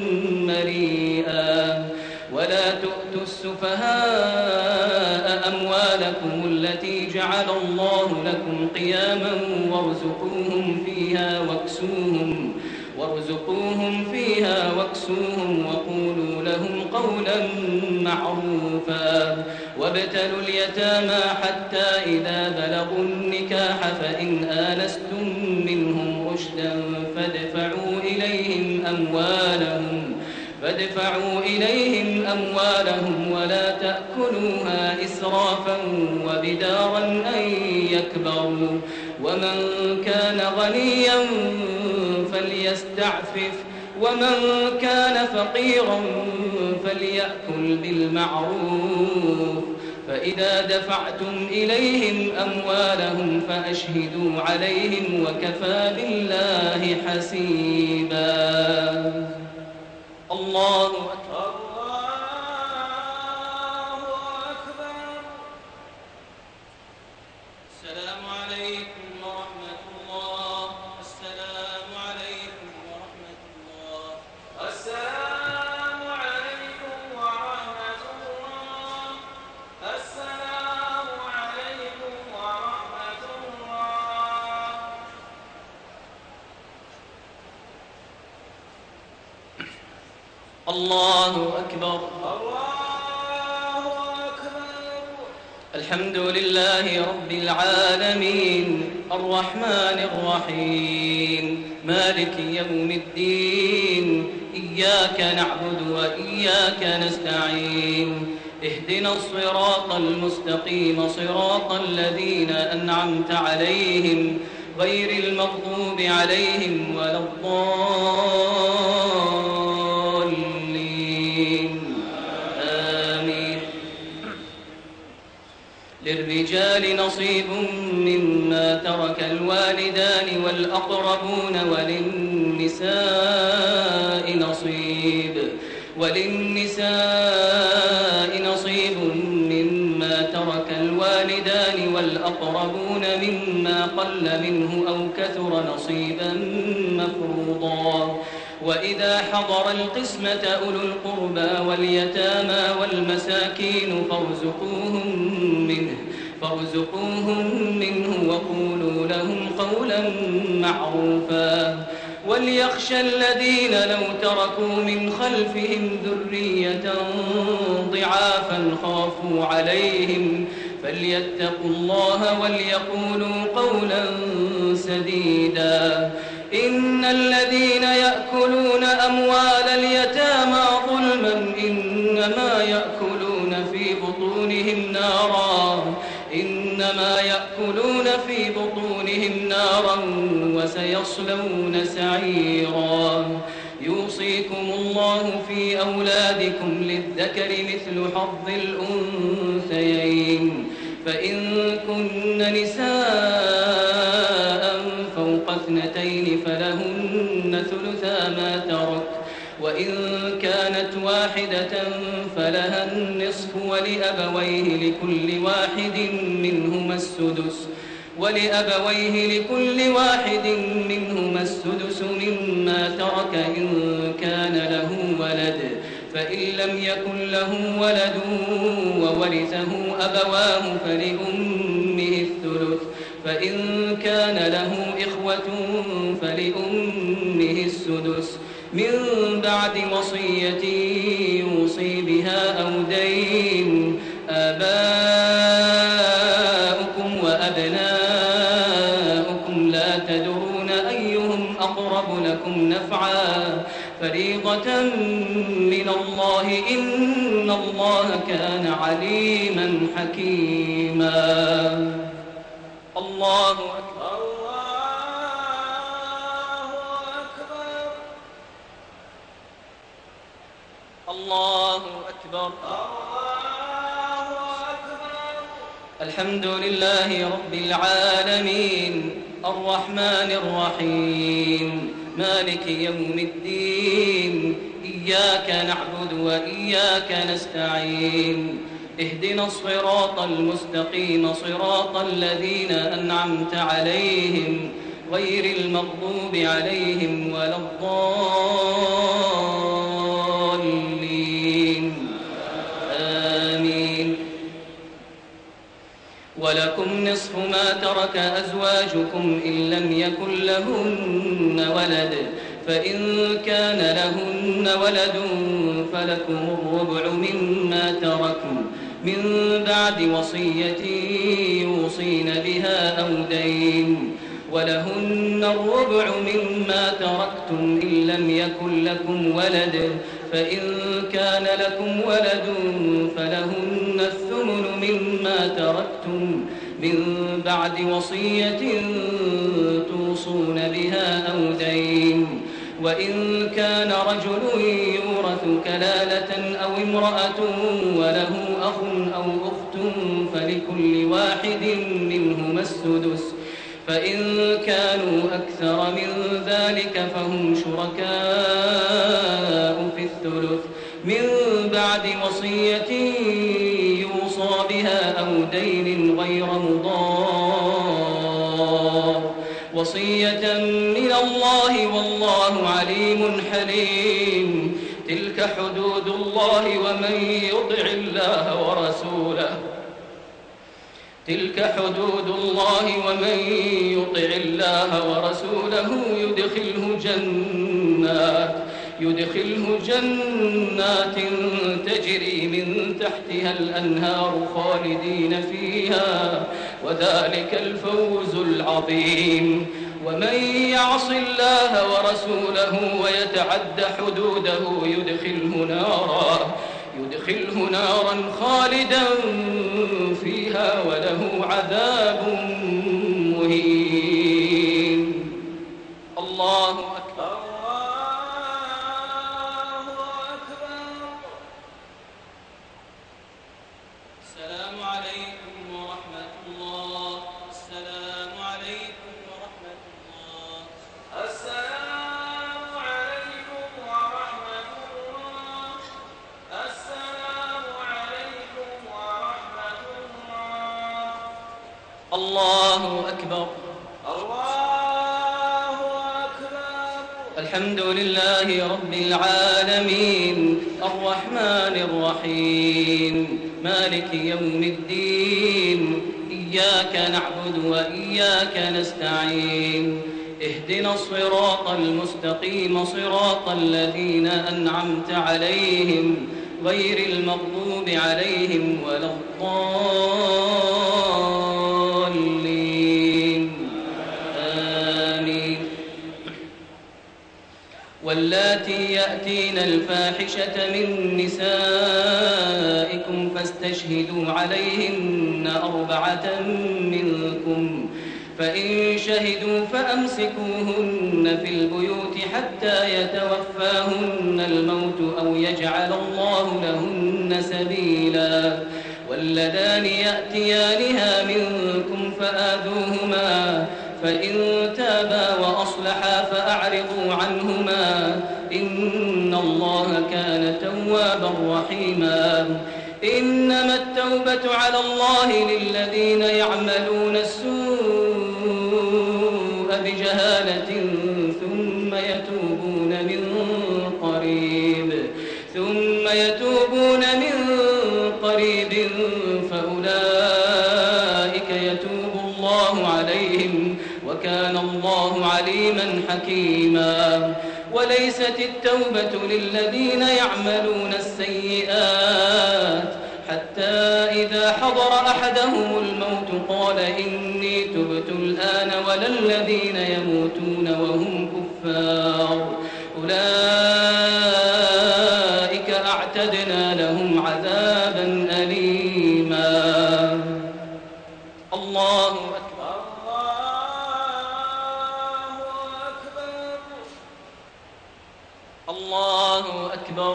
مريئا ولا تؤتوا السفهاء أموالكم التي جعل الله لكم قياما وارزقوهم فيها واكسوهم وارزقوهم فيها واكسوهم وقولوا لهم قولا معروفا وابتلوا اليتامى حتى إذا بلغوا النكاح فإن آنستم منهم رشدا فادفعوا إليهم أموالهم فادفعوا إليهم أموالهم ولا تأكلوها إسرافا وبدارا أن يكبروا ومن كان غنيا فليستعفف ومن كان فقيرا فليأكل بالمعروف فإذا دفعتم إليهم أموالهم فأشهدوا عليهم وكفى بالله حسيبا. الله أكبر. الله أكبر. السلام عليكم ورحمة الله. السلام عليكم ورحمة الله. السلام عليكم ورحمة الله. السلام عليكم ورحمة الله. الله أكبر. الله أكبر. الحمد لله رب العالمين الرحمن الرحيم مالك يوم الدين إياك نعبد وإياك نستعين اهدنا الصراط المستقيم صراط الذين أنعمت عليهم غير المغضوب عليهم ولا الضالين آمين. للرجال نصيب مما ترك الوالدان والأقربون وللنساء نصيب وللنساء نصيب مما ترك الوالدان والأقربون مما قل منه أو كثر نصيبا مفروضا وإذا حضر القسمة أولو القربى واليتامى والمساكين فارزقوهم منه فارزقوهم منه وقولوا لهم قولا معروفا وليخشى الذين لو تركوا من خلفهم ذرية ضعافا خافوا عليهم فليتقوا الله وليقولوا قولا سديدا. إن الذين يأكلون أموال اليتامى ظلما إنما يأكلون في بطونهم نارا إنما يأكلون في بطونهم نارا وسيصلون سعيرا. يوصيكم الله في أولادكم للذكر مثل حظ الأنثيين فإن كن نساء فوق اثنتين فلهن ثلثا ما ترك وإن كانت واحدة فلها النصف ولأبويه لكل واحد منهما السدس ولأبويه لكل واحد منهما السدس مما ترك إن كان له ولد فإن لم يكن له ولد وورثه أبواه فلأمه الثلث فإن كان له إخوة فلأمه السدس من بعد وصية يوصي بها أو دين. آباؤكم وأبناؤكم لا تدرون أيهم أقرب لكم نفعا فريضة من الله إن الله كان عليما حكيما. الله أكبر. الله أكبر. الله أكبر. الحمد لله رب العالمين الرحمن الرحيم مالك يوم الدين إياك نعبد وإياك نستعين اهدنا الصراط المستقيم صراط الذين أنعمت عليهم غير المغضوب عليهم ولا الضالين آمين. ولكم نصف ما ترك أزواجكم إن لم يكن لهن ولد، فإن كان لهن ولد فلكم الربع مما تركن من بعد وصية يوصين بها أو دين، ولهن الربع مما تركتم إن لم يكن لكم ولد، فإن كان لكم ولد فلهن الثمن مما تركتم من بعد وصية توصون بها أو دين، وإن كان رجل يورث كلالة أو امرأة وله أخ أو أخت فلكل واحد منهما السدس، فإن كانوا أكثر من ذلك فهم شركاء في الثلث من بعد وصية يوصى بها أو دين غير مضار، وصية من الله والله عليم حليم. تلك حدود الله ومن يطع الله ورسوله تلك حدود الله ومن يطع الله ورسوله يدخله جنات يدخله جنات تجري من تحتها الأنهار خالدين فيها، وذلك الفوز العظيم. ومن يعص الله ورسوله ويتعد حدوده يدخله نارا يدخله نارا خالدا فيها وله عذاب مهين. الله أكبر. الله أكبر. السلام عليكم ورحمة الله. السلام عليكم ورحمة الله. السلام عليكم ورحمة الله. السلام عليكم ورحمة الله. الله أكبر. الله أكبر. الحمد لله رب العالمين الرحمن الرحيم مالك يوم الدين، إياك نعبد وإياك نستعين، اهدنا الصراط المستقيم صراط الذين أنعمت عليهم غير المغضوب عليهم ولا الضالين آمين. واللاتي يأتين الفاحشة من نسائكم فاستشهدوا عليهن أربعة منكم، فإن شهدوا فأمسكوهن في البيوت حتى يتوفاهن الموت أو يجعل الله لهن سبيلا، واللذان يأتيانها منكم فآذوهما، فإن تابا وأصلحا فأعرضوا عنهما، إن الله كان توابا رحيما. إنما التوبة على الله للذين يعملون السوء بجهالة ثم يتوبون من قريب ثم يتوبون من قريب فأولئك يتوب الله عليهم، وكان الله عليما حكيما. وليست التوبة للذين يعملون السيئات حتى إذا حضر أحدهم الموت قال إني تبت الآن، ولا الذين يموتون وهم كفار أولئك أعتدنا لهم عذابا أليما. الله أكبر. الله أكبر.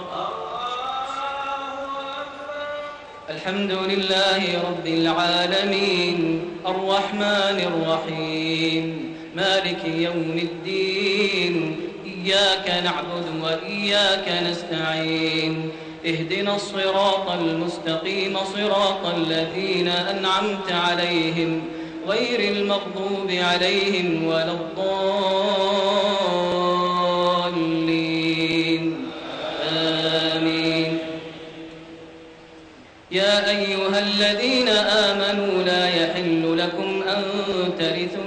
الحمد لله رب العالمين الرحمن الرحيم مالك يوم الدين، إياك نعبد وإياك نستعين، اهدنا الصراط المستقيم صراط الذين أنعمت عليهم غير المغضوب عليهم ولا الضالين آمين. يا أيها الذين آمنوا لا يحل لكم أن ترثوا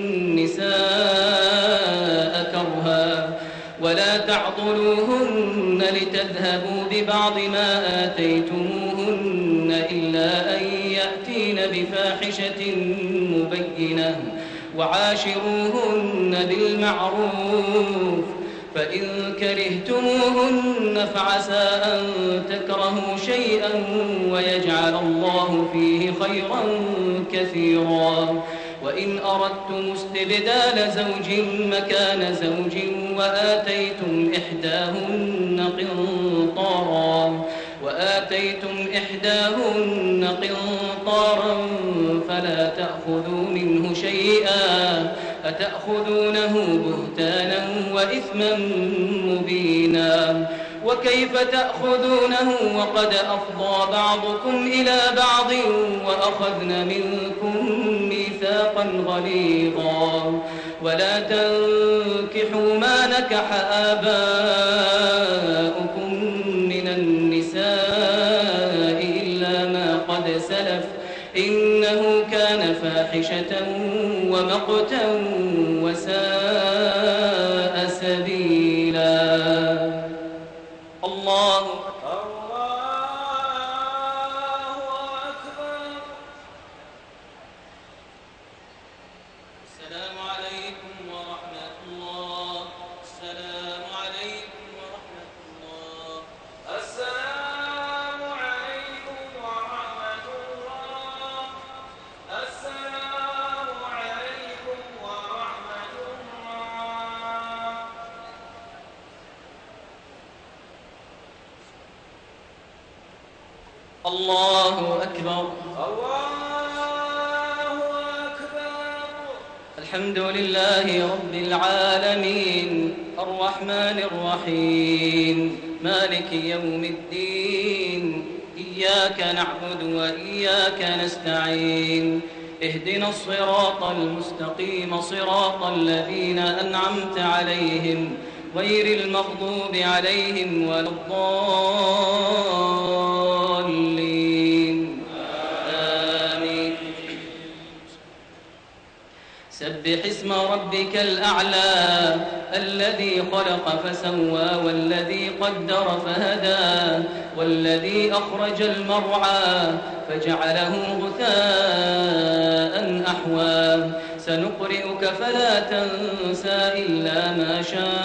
النساء كرها ولا تعضلوهن لتذهبوا ببعض ما آتيتموهن إلا أن يأتين بفاحشة مبينة وعاشروهن بالمعروف فإن كرهتموهن فعسى أن تكرهوا شيئا ويجعل الله فيه خيرا كثيرا. وإن أردتم استبدال زوج مكان زوج وآتيتم إحداهن قنطارا وآتيتم إحداهن قنطارا فلا تأخذوا منه شيئا أتأخذونه بهتانا وإثما مبينا. وكيف تأخذونه وقد أفضى بعضكم إلى بعض وأخذن منكم ميثاقا غليظا. ولا تنكحوا ما نكح آباؤكم من النساء إلا ما قد سلف إنه كان فاحشة ومقتا وساء سبيلا. الله الله أكبر. السلام عليكم ورحمة الله. السلام عليكم ورحمة الله. السلام عليكم ورحمة الله. السلام عليكم ورحمة الله. الله أكبر. الله أكبر. الحمد لله رب العالمين الرحمن الرحيم مالك يوم الدين إياك نعبد وإياك نستعين اهدنا الصراط المستقيم صراط الذين أنعمت عليهم غير المغضوب عليهم ولا الضالين آمين. سبح اسم ربك الأعلى الذي خلق فسوى والذي قدر فهدى والذي أخرج المرعى فجعله غثاء أحوى. سنقرئك فلا تنسى إلا ما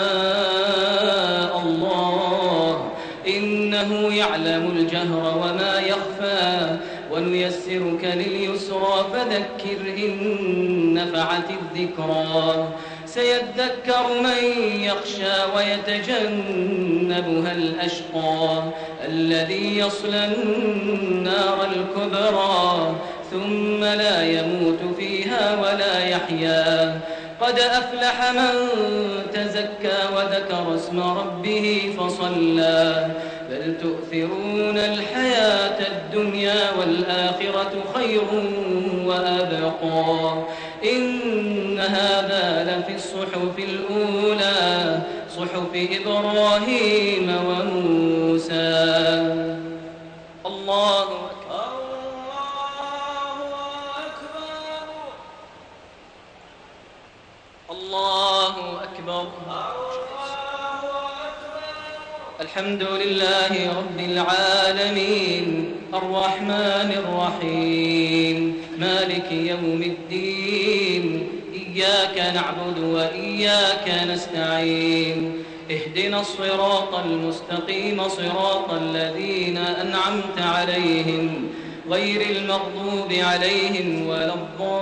شاء الله إنه يعلم الجهر وما يخفى. ونيسرك لليسرى فذكر إن نفعت الذكرى. سيذكر من يخشى ويتجنبها الأشقى الذي يصلى النار الكبرى ثم لا يموت فيها ولا يحيا. قد أفلح من تزكى وذكر اسم ربه فصلى بل تؤثرون الحياة الدنيا والآخرة خير وأبقى. إن هذا لفي الصحف الأولى صحف إبراهيم وموسى. الله أكبر. الله أكبر. الحمد لله رب العالمين الرحمن الرحيم مالك يوم الدين إياك نعبد وإياك نستعين اهدنا الصراط المستقيم صراط الذين أنعمت عليهم غير المغضوب عليهم ولا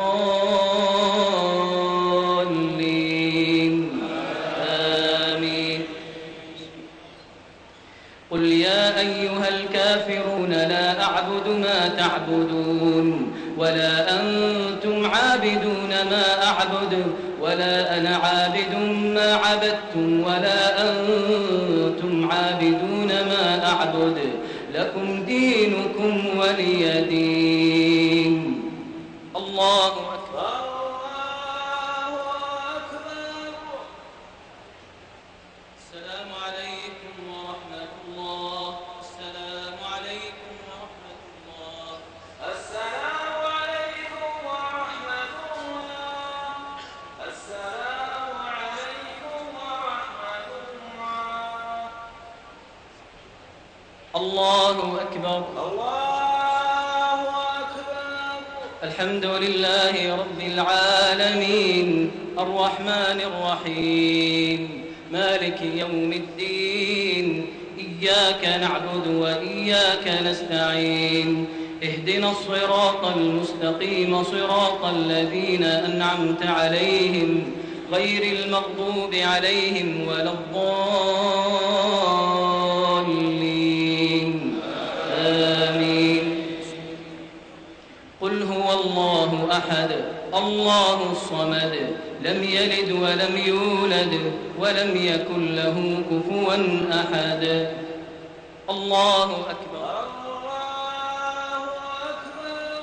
الضالين آمين. قل يا أيها الكافرون لا أعبد ما تعبدون ولا أنتم عابدون ما أعبد ولا أنا عابد ما عبدتم ولا أنتم عابدون ما أعبد لكم دينكم ولي دين. الله أكبر. الله أكبر. السلام عليكم ورحمة الله. السلام عليكم ورحمة الله. السلام عليكم ورحمة الله. السلام عليكم ورحمة الله. الله أكبر. الله أكبر. الحمد لله رب العالمين الرحمن الرحيم مالك يوم الدين إياك نعبد وإياك نستعين اهدنا الصراط المستقيم صراط الذين أنعمت عليهم غير المغضوب عليهم ولا الضالين آمين. قل هو الله أحد الله الصمد لم يلد ولم يولد ولم يكن له كفوا أحد. الله أكبر. الله أكبر.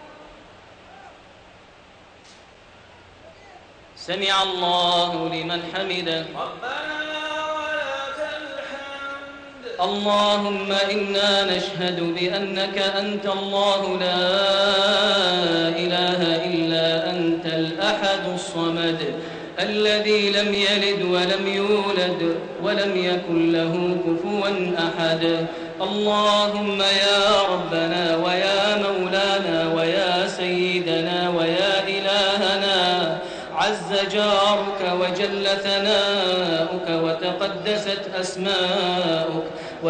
سمع الله لمن حمده. ربنا ولك الحمد. اللهم إنا نشهد بأنك أنت الله لا إله إلا أنت الأحد الصمد الذي لم يلد ولم يولد ولم يكن له كفوا أحد. اللهم يا ربنا ويا مولانا ويا سيدنا ويا إلهنا عز جارك وجل ثناؤك وتقدست أسماؤك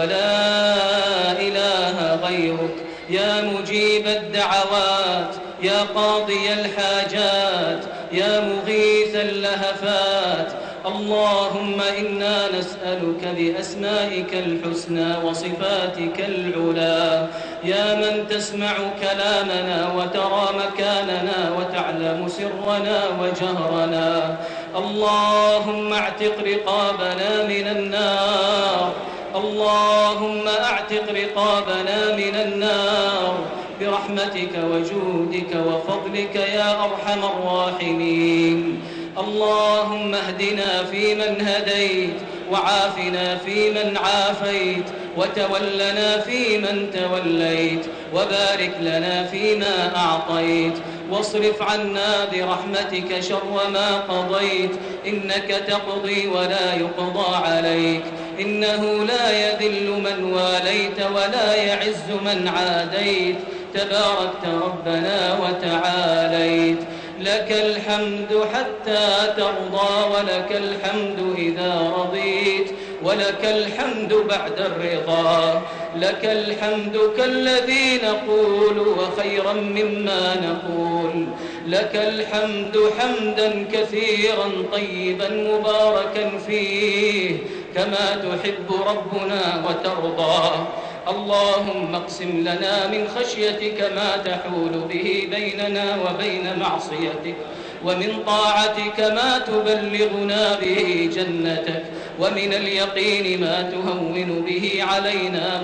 ولا إله غيرك يا مجيب الدعوات يا قاضي الحاجات يا مغيث اللهفات. اللهم إنا نسألك بأسمائك الحسنى وصفاتك العلى يا من تسمع كلامنا وترى مكاننا وتعلم سرنا وجهرنا. اللهم اعتق رقابنا من النار. اللهم اعتق رقابنا من النار برحمتك وجودك وفضلك يا أرحم الراحمين. اللهم اهدنا فيمن هديت وعافنا فيمن عافيت وتولنا فيمن توليت وبارك لنا فيما أعطيت واصرف عنا برحمتك شر ما قضيت إنك تقضي ولا يقضى عليك إنه لا يذل من واليت ولا يعز من عاديت تباركت ربنا وتعاليت. لك الحمد حتى ترضى ولك الحمد إذا رضيت ولك الحمد بعد الرضا. لك الحمد كالذي نقول وخيرا مما نقول. لك الحمد حمدا كثيرا طيبا مباركا فيه كما تحب ربنا وترضى. اللهم اقسم لنا من خشيتك ما تحول به بيننا وبين معصيتك ومن طاعتك ما تبلغنا به جنتك ومن اليقين ما تهون به علينا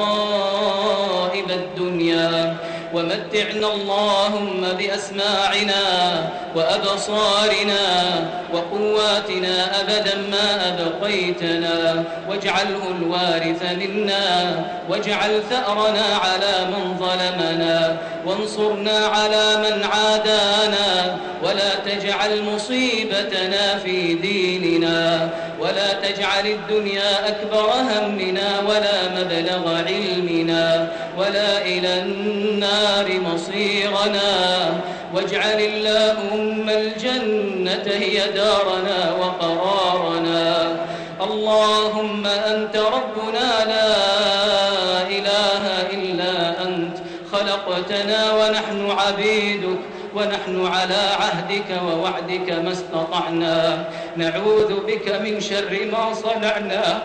مصائب الدنيا ومتعنا اللهم بأسماعنا وأبصارنا وقواتنا أبدا ما أبقيتنا واجعله الوارث منا واجعل ثأرنا على من ظلمنا وانصرنا على من عادانا ولا تجعل مصيبتنا في ديننا ولا تجعل الدنيا أكبر همنا ولا مبلغ علمنا ولا إلى النار مصيرنا واجعل اللهم الجنة هي دارنا وقرارنا. اللهم أنت ربنا لا إله إلا أنت خلقتنا ونحن عبيدك ونحن على عهدك ووعدك ما استطعنا نعوذ بك من شر ما صنعنا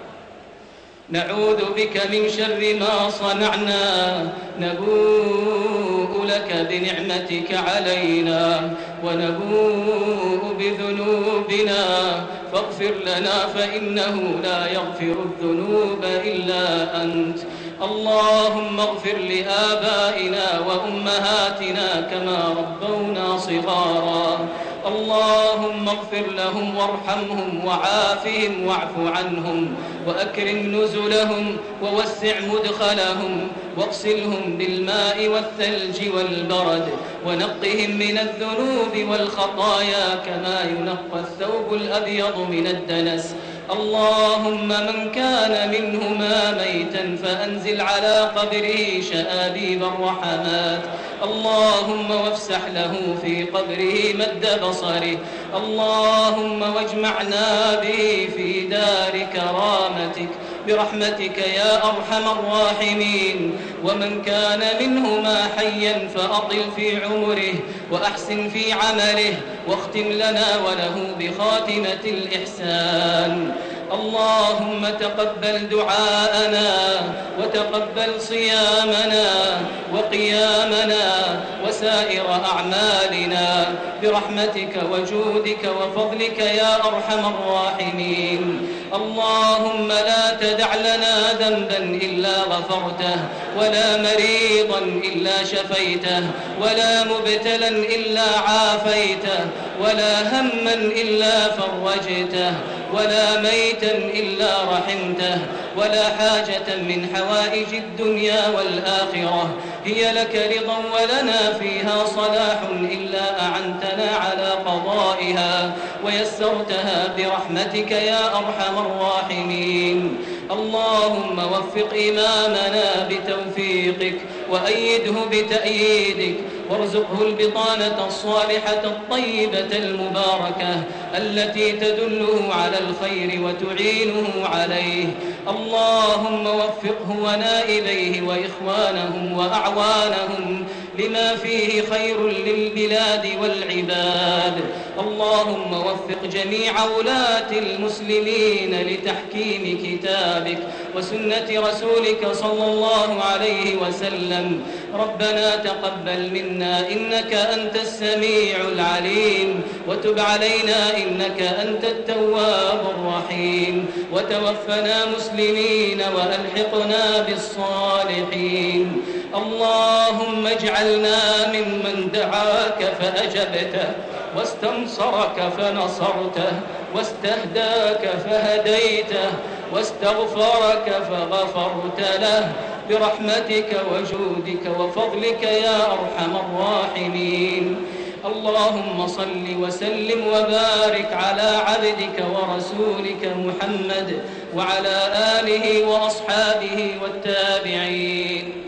نعوذ بك من شر ما صنعنا نبوء لك بنعمتك علينا ونبوء بذنوبنا فاغفر لنا فإنه لا يغفر الذنوب إلا أنت اللهم اغفر لآبائنا وأمهاتنا كما ربونا صغارا اللهم اغفر لهم وارحمهم وعافهم واعف عنهم وأكرم نزلهم ووسع مدخلهم واغسلهم بالماء والثلج والبرد ونقهم من الذنوب والخطايا كما ينقى الثوب الأبيض من الدنس اللهم من كان منهما ميتا فأنزل على قبره شآبيب الرحمات اللهم وافسح له في قبره مد بصره اللهم واجمعنا به في دار كرامتك برحمتك يا أرحم الراحمين ومن كان منهما حيا فأطل في عمره وأحسن في عمله واختم لنا وله بخاتمة الإحسان اللهم تقبل دعاءنا وتقبل صيامنا وقيامنا وسائر أعمالنا برحمتك وجودك وفضلك يا أرحم الراحمين اللهم لا تدع لنا ذنبا إلا غفرته ولا مريضا إلا شفيته ولا مبتلا إلا عافيته ولا هما إلا فرجته ولا ميتا إلا رحمته ولا حاجة من حوائج الدنيا والآخرة هي لك رضا ولنا فيها صلاح إلا أعنتنا على قضائها ويسرتها برحمتك يا أرحم الراحمين اللهم وفق إمامنا بتوفيقك وأيده بتأييدك وارزقه البطانة الصالحة الطيبة المباركة التي تدله على الخير وتعينه عليه اللهم وفقه ونائبيه وإخوانهم وأعوانهم لما فيه خير للبلاد والعباد اللهم وفق جميع ولاة المسلمين لتحكيم كتابك وسنة رسولك صلى الله عليه وسلم ربنا تقبل منا إنك أنت السميع العليم وتب علينا إنك أنت التواب الرحيم وتوفنا مسلمين وألحقنا بالصالحين اللهم اجعلنا ممن دعاك فأجبته واستنصرك فنصرته واستهداك فهديته واستغفرك فغفرت له برحمتك وجودك وفضلك يا أرحم الراحمين اللهم صل وسلم وبارك على عبدك ورسولك محمد وعلى آله وأصحابه والتابعين